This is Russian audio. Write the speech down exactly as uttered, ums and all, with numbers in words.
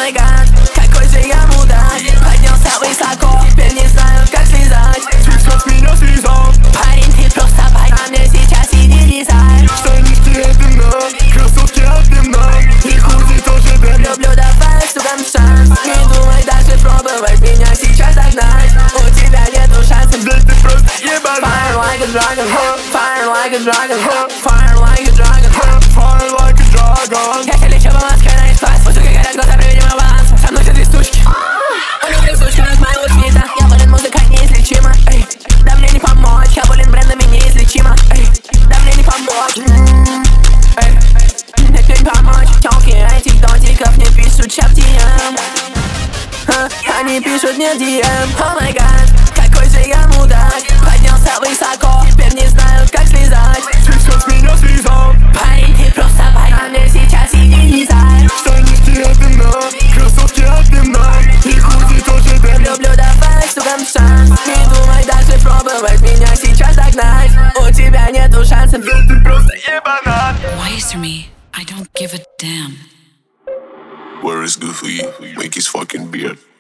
май гад, какой же я мудак. Поднялся высоко, теперь не знаю, как слезать. Ты с меня слезал. Парень, ты просто бай, а мне сейчас иди лизай. Штанишки от дымна, кроссовки от дымна, и худи тоже дым. Люблю, давай судам шанс. Не думай даже пробовать меня сейчас догнать. У тебя нету шансов, Ведь ты просто ебанат. Fire like a dragon, huh? Fire like a dragon, huh? Fire like a dragon, huh? Fire like a dragon. Я лечу по маске на экспресс. Вот только горят глаза при видимом баланса. Со мной все три стучки. У них три стучки на моего свита. Я болен, музыка неизлечима. Эй, да мне не помочь. Я болен брендами неизлечима. Эй, да мне не помочь. Эй, нет, мне не помочь. Тёлки этих донтиков не пишут чаптием. Они пишут мне ди эм. О май гад, какой же я мудак. Поднялся высоко, теперь не знаю, как слезать. Ты с меня слезал. Парень, ты просто бай, а мне сейчас иди лизай. Штанишки от дымна, кроссовки от дымна, и худи тоже дым. Люблю, давай судам шанс. Не думай даже пробовать меня сейчас догнать. У тебя нету шансов, Ведь ты просто ебанат. Waste me, I don't give a damn. Where is good for you? Make his fucking beard.